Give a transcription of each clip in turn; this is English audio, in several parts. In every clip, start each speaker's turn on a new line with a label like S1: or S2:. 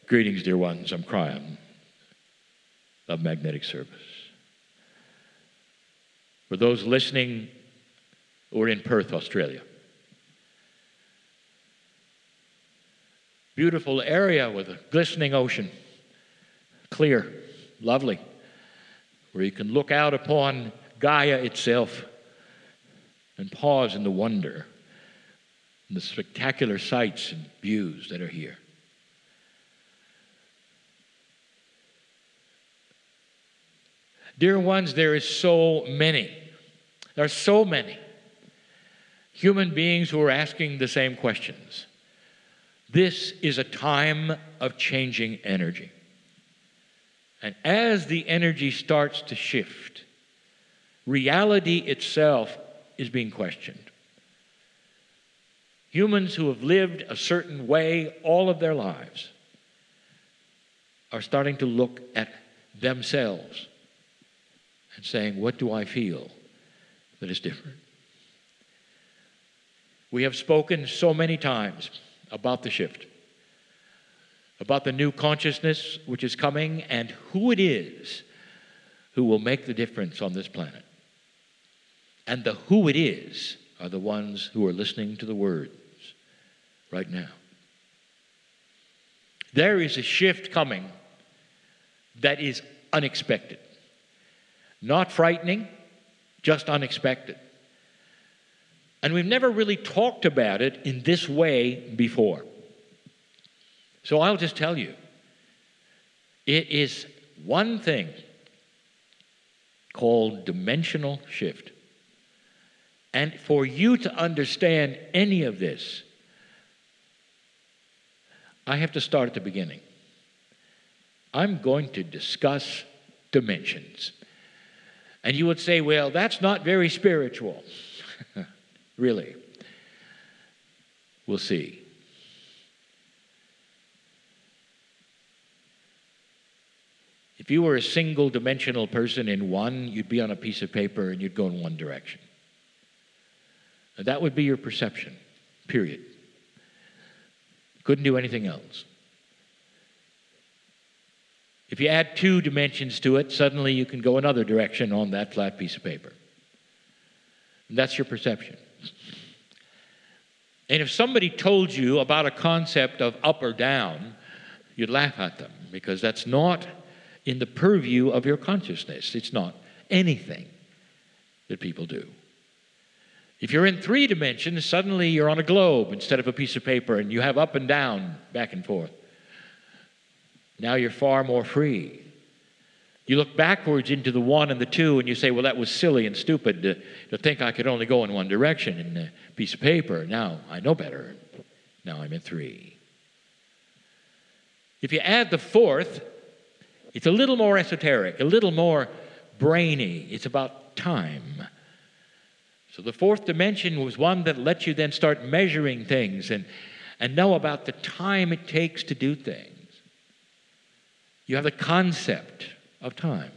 S1: Greetings, dear ones. I'm Cryon of Magnetic Service. For those listening who are in Perth, Australia, beautiful area with a glistening ocean, clear, lovely, where you can look out upon Gaia itself and pause in the wonder and the spectacular sights and views that are here. Dear ones, there are so many human beings who are asking the same questions. This is a time of changing energy. And as the energy starts to shift, reality itself is being questioned. Humans who have lived a certain way all of their lives are starting to look at themselves and saying, what do I feel that is different? We have spoken so many times about the shift, about the new consciousness which is coming and who it is who will make the difference on this planet. And the who it is are the ones who are listening to the words right now. There is a shift coming that is unexpected. Not frightening, just unexpected. And we've never really talked about it in this way before. So I'll just tell you, it is one thing called dimensional shift. And for you to understand any of this, I have to start at the beginning. I'm going to discuss dimensions. And you would say, well, that's not very spiritual. Really. We'll see. If you were a single-dimensional person in one, you'd be on a piece of paper and you'd go in one direction. And that would be your perception, period. Couldn't do anything else. If you add 2 dimensions to it, suddenly you can go another direction on that flat piece of paper. And that's your perception. And if somebody told you about a concept of up or down, you'd laugh at them because that's not in the purview of your consciousness. It's not anything that people do. If you're in 3 dimensions, suddenly you're on a globe instead of a piece of paper and you have up and down, back and forth. Now you're far more free. You look backwards into the 1 and the 2 and you say, well, that was silly and stupid to think I could only go in one direction in a piece of paper. Now I know better. Now I'm in 3. If you add the 4th, it's a little more esoteric, a little more brainy. It's about time. So the 4th dimension was one that lets you then start measuring things and know about the time it takes to do things. You have the concept of time.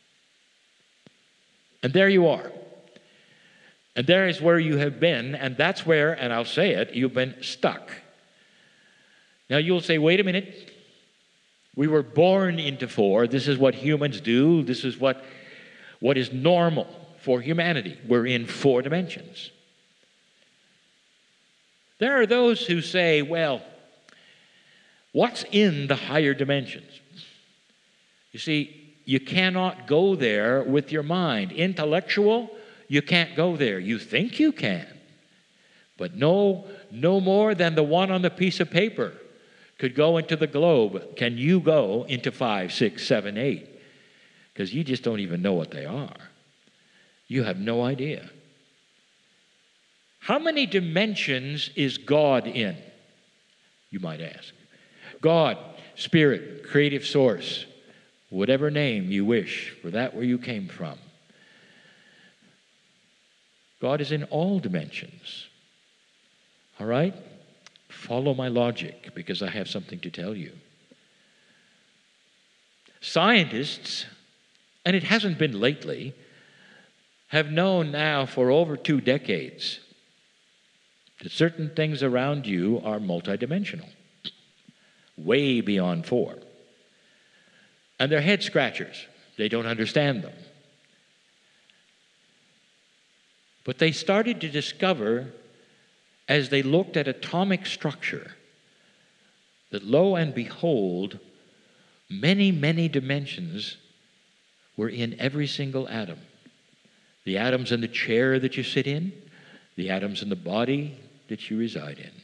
S1: And there you are. And there is where you have been, and that's where, and I'll say it, you've been stuck. Now you'll say, wait a minute. We were born into 4. This is what humans do. This is what is normal for humanity. We're in 4 dimensions. There are those who say, well, what's in the higher dimensions? You see, you cannot go there with your mind. Intellectual, you can't go there. You think you can, but no more than the one on the piece of paper could go into the globe. Can you go into 5, 6, 7, 8? Because you just don't even know what they are. You have no idea. How many dimensions is God in? You might ask. God, Spirit, creative source, whatever name you wish, for that where you came from. God is in all dimensions. All right? Follow my logic, because I have something to tell you. Scientists, and it hasn't been lately, have known now for over 2 decades that certain things around you are multidimensional. way beyond 4. And they're head scratchers. They don't understand them. But they started to discover, as they looked at atomic structure, that lo and behold, many, many dimensions were in every single atom. The atoms in the chair that you sit in, the atoms in the body that you reside in.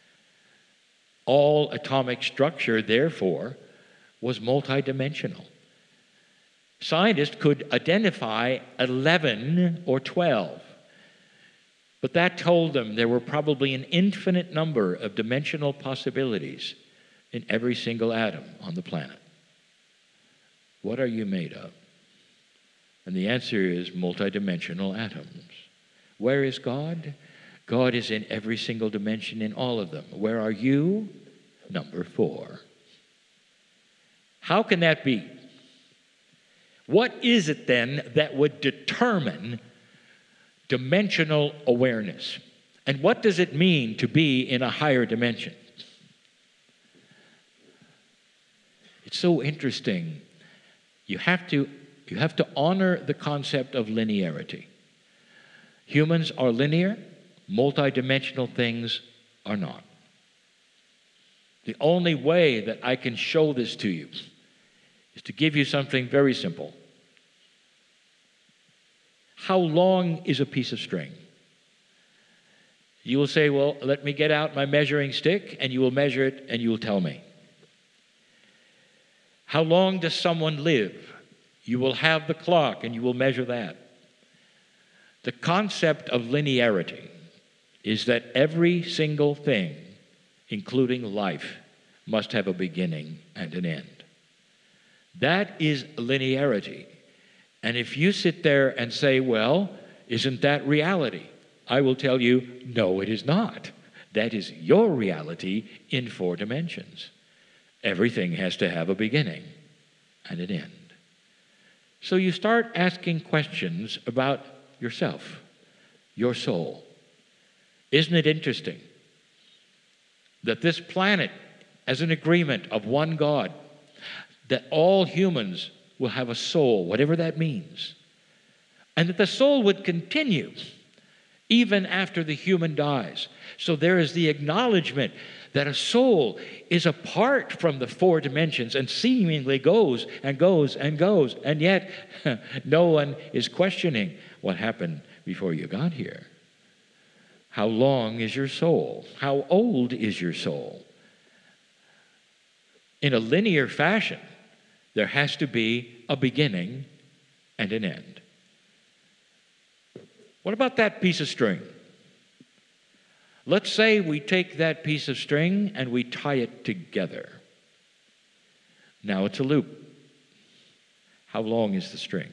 S1: All atomic structure, therefore, was multidimensional. Scientists could identify 11 or 12, but that told them there were probably an infinite number of dimensional possibilities in every single atom on the planet. What are you made of? And the answer is multidimensional atoms. Where is God? God is in every single dimension in all of them. Where are you? Number 4. How can that be? What is it then that would determine dimensional awareness? And what does it mean to be in a higher dimension? It's so interesting. You have to honor the concept of linearity. Humans are linear, multidimensional things are not. The only way that I can show this to you is to give you something very simple. How long is a piece of string? You will say, well, let me get out my measuring stick, and you will measure it, and you will tell me. How long does someone live? You will have the clock, and you will measure that. The concept of linearity is that every single thing, including life, must have a beginning and an end. That is linearity. And if you sit there and say, well, isn't that reality? I will tell you, no, it is not. That is your reality in 4 dimensions. Everything has to have a beginning and an end. So you start asking questions about yourself, your soul. Isn't it interesting that this planet, as an agreement of one God, that all humans will have a soul, whatever that means, and that the soul would continue even after the human dies. So there is the acknowledgement that a soul is apart from the 4 dimensions and seemingly goes and goes and goes, and yet no one is questioning what happened before you got here. How long is your soul? How old is your soul? In a linear fashion, there has to be a beginning and an end. What about that piece of string? Let's say we take that piece of string and we tie it together. Now it's a loop. How long is the string?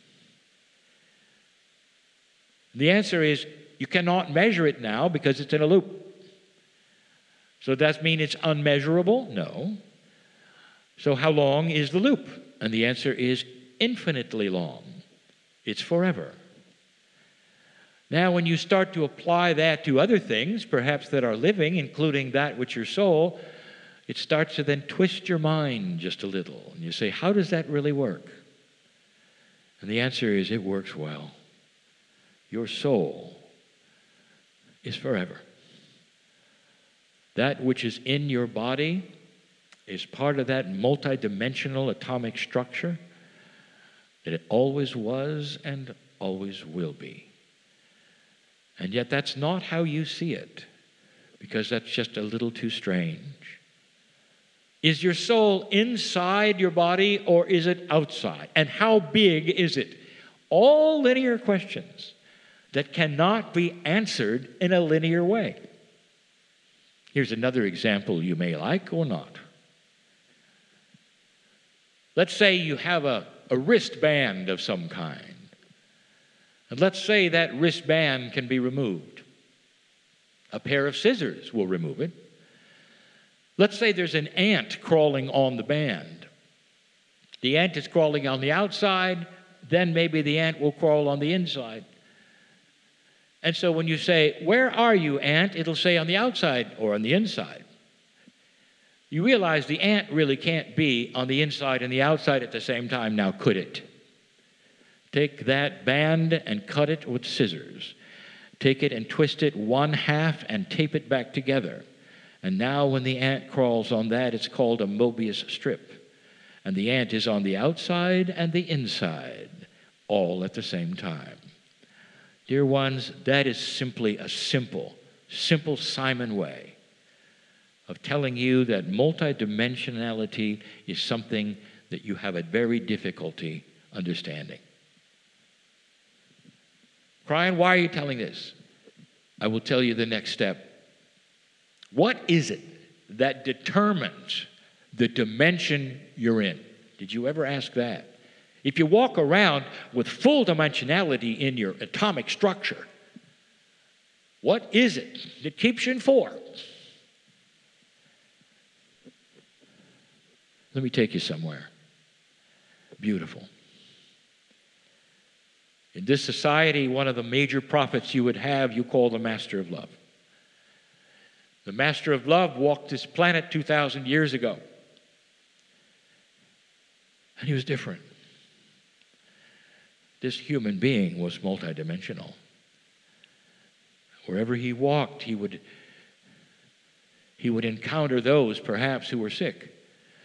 S1: The answer is you cannot measure it now because it's in a loop. So does that mean it's unmeasurable? No. So how long is the loop? And the answer is infinitely long. It's forever. Now, when you start to apply that to other things, perhaps that are living, including that which your soul, it starts to then twist your mind just a little. And you say, how does that really work? And the answer is, it works well. Your soul is forever. That which is in your body is part of that multidimensional atomic structure that it always was and always will be. And yet that's not how you see it, because that's just a little too strange. Is your soul inside your body or is it outside? And how big is it? All linear questions that cannot be answered in a linear way. Here's another example you may like or not. Let's say you have a wristband of some kind. And let's say that wristband can be removed. A pair of scissors will remove it. Let's say there's an ant crawling on the band. The ant is crawling on the outside, then maybe the ant will crawl on the inside. And so when you say, where are you, ant? It'll say on the outside or on the inside. You realize the ant really can't be on the inside and the outside at the same time, now could it? Take that band and cut it with scissors. Take it and twist it one half and tape it back together. And now when the ant crawls on that, it's called a Mobius strip. And the ant is on the outside and the inside, all at the same time. Dear ones, that is simply a simple Simon way of telling you that multidimensionality is something that you have a very difficulty understanding. Brian, why are you telling this? I will tell you the next step. What is it that determines the dimension you're in? Did you ever ask that? If you walk around with full dimensionality in your atomic structure, what is it that keeps you in 4? Let me take you somewhere beautiful. In this society, one of the major prophets you would have, you call the Master of Love. The Master of Love walked this planet 2,000 years ago. And he was different. This human being was multidimensional. Wherever he walked, he would encounter those, perhaps, who were sick.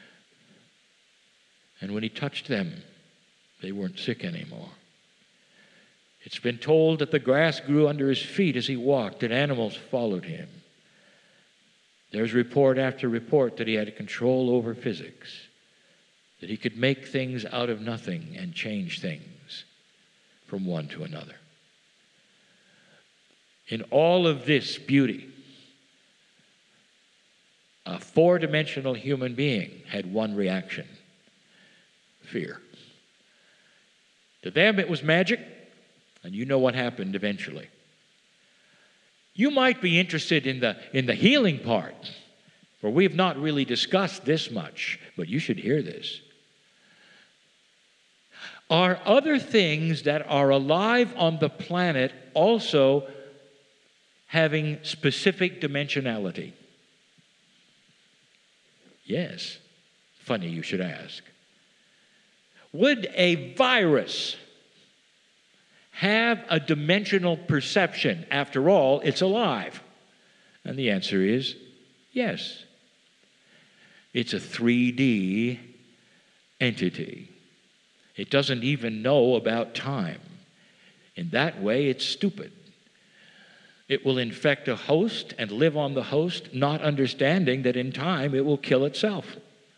S1: And when he touched them, they weren't sick anymore. It's been told that the grass grew under his feet as he walked, and animals followed him. There's report after report that he had control over physics, that he could make things out of nothing and change things from one to another. In all of this beauty, a 4-dimensional human being had one reaction: fear. To them it was magic, and you know what happened eventually. You might be interested in the healing part, for we have not really discussed this much, but you should hear this. Are other things that are alive on the planet also having specific dimensionality? Yes. Funny you should ask. Would a virus have a dimensional perception? After all, it's alive. And the answer is yes. It's a 3D entity. It doesn't even know about time. In that way, it's stupid. It will infect a host and live on the host, not understanding that in time it will kill itself.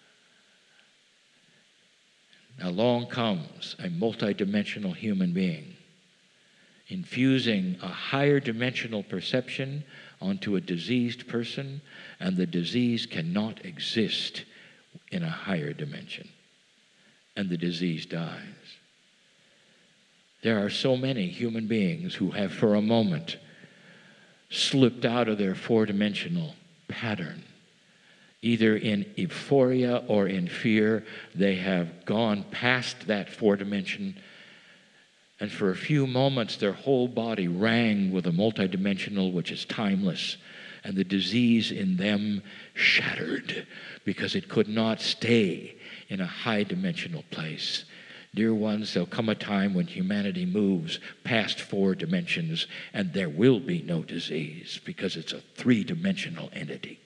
S1: Along comes a multidimensional human being, infusing a higher dimensional perception onto a diseased person, and the disease cannot exist in a higher dimension, and the disease dies. There are so many human beings who have for a moment slipped out of their 4-dimensional pattern. Either in euphoria or in fear, they have gone past that 4-dimension, and for a few moments their whole body rang with a multidimensional which is timeless, and the disease in them shattered because it could not stay in a high-dimensional place. Dear ones, there'll come a time when humanity moves past 4 dimensions, and there will be no disease because it's a 3-dimensional entity.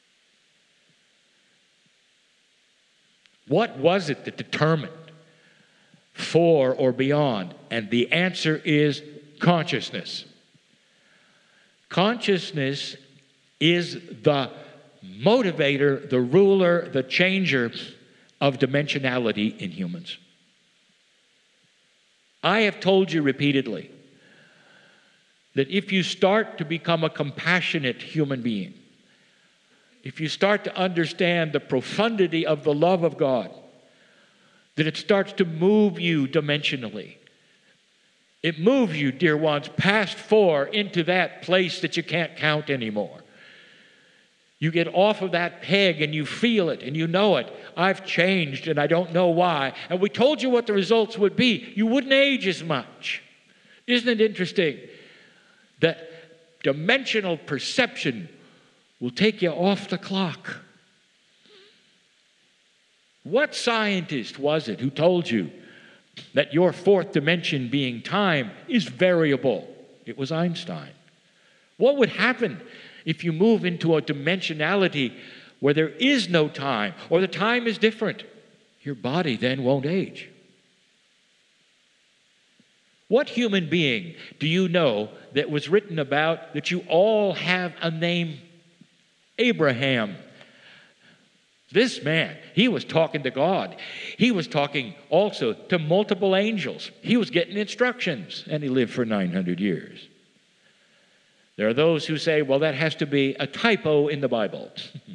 S1: What was it that determined 4 or beyond? And the answer is consciousness. Consciousness is the motivator, the ruler, the changer of dimensionality in humans. I have told you repeatedly that if you start to become a compassionate human being, if you start to understand the profundity of the love of God, that it starts to move you dimensionally. It moves you, dear ones, past 4 into that place that you can't count anymore. You get off of that peg and you feel it and you know it. I've changed and I don't know why. And we told you what the results would be. You wouldn't age as much. Isn't it interesting that dimensional perception will take you off the clock? What scientist was it who told you that your fourth dimension, being time, is variable? It was Einstein. What would happen if you move into a dimensionality where there is no time, or the time is different? Your body then won't age. What human being do you know that was written about that you all have a name? Abraham. This man, he was talking to God. He was talking also to multiple angels. He was getting instructions, and he lived for 900 years. There are those who say, well, that has to be a typo in the Bible.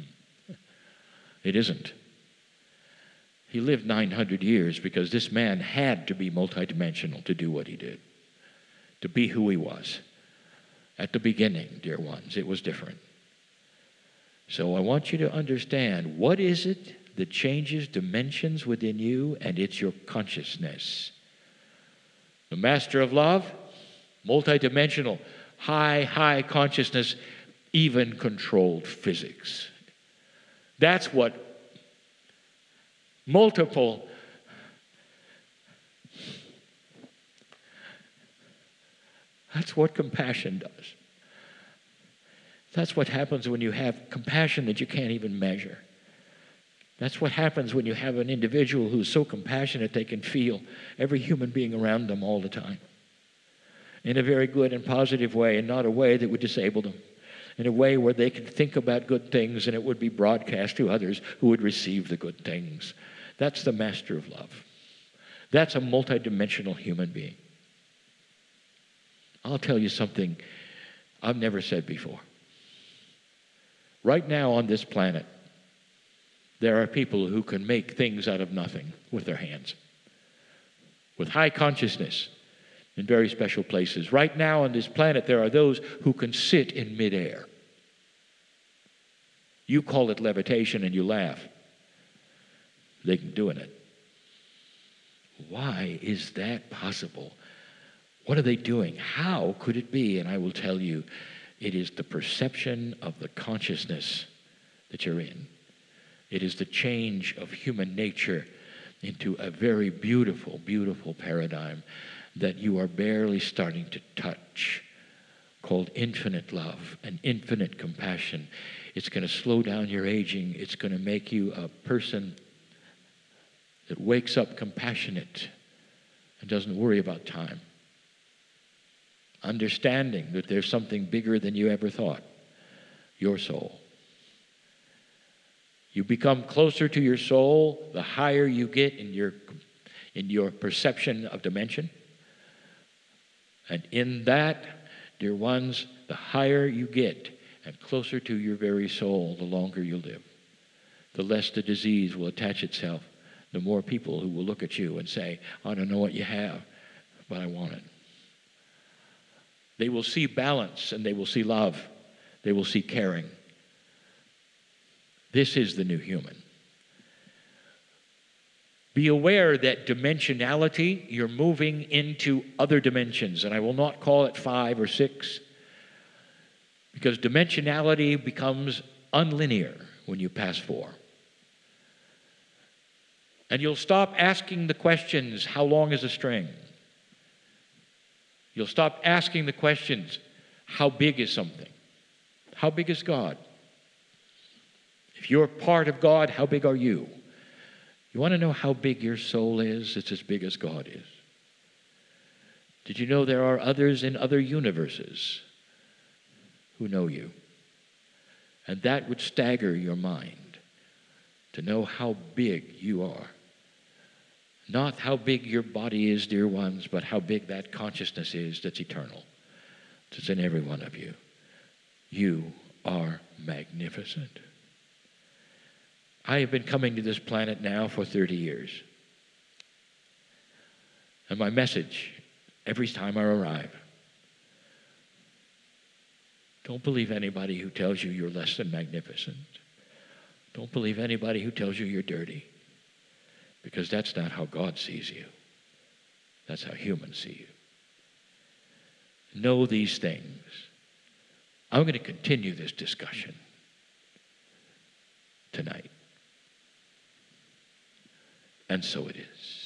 S1: It isn't. He lived 900 years because this man had to be multidimensional to do what he did, to be who he was. At the beginning, dear ones, it was different. So I want you to understand, what is it that changes dimensions within you? And it's your consciousness. The master of love, multidimensional, high consciousness, even controlled physics. That's what multiple that's what compassion does. That's what happens when you have compassion that you can't even measure. That's what happens when you have an individual who's so compassionate they can feel every human being around them all the time, in a very good and positive way, and not a way that would disable them, in a way where they can think about good things and it would be broadcast to others who would receive the good things. That's the master of love. That's a multidimensional human being. I'll tell you something I've never said before. Right now on this planet, there are people who can make things out of nothing with their hands, with high consciousness in very special places. Right now on this planet, there are those who can sit in midair. You call it levitation and you laugh. They can do it. Why is that possible? What are they doing? How could it be? And I will tell you, it is the perception of the consciousness that you're in. It is the change of human nature into a very beautiful, beautiful paradigm that you are barely starting to touch, called infinite love and infinite compassion. It's going to slow down your aging. It's going to make you a person that wakes up compassionate and doesn't worry about time. Understanding that there's something bigger than you ever thought, your soul. You become closer to your soul the higher you get in your perception of dimension. And in that, dear ones, the higher you get and closer to your very soul, the longer you live. The less the disease will attach itself. The more people who will look at you and say, I don't know what you have, but I want it. They will see balance and they will see love. They will see caring. This is the new human. Be aware that dimensionality, you're moving into other dimensions, and I will not call it 5 or 6, because dimensionality becomes unlinear when you pass 4. And you'll stop asking the questions, how long is a string? You'll stop asking the questions, how big is something? How big is God? If you're part of God, how big are you? You want to know how big your soul is? It's as big as God is. Did you know there are others in other universes who know you? And that would stagger your mind to know how big you are. Not how big your body is, dear ones, but how big that consciousness is that's eternal. It's in every one of you. You are magnificent. I have been coming to this planet now for 30 years. And my message, every time I arrive, don't believe anybody who tells you you're less than magnificent. Don't believe anybody who tells you you're dirty. Because that's not how God sees you. That's how humans see you. Know these things. I'm going to continue this discussion tonight. And so it is.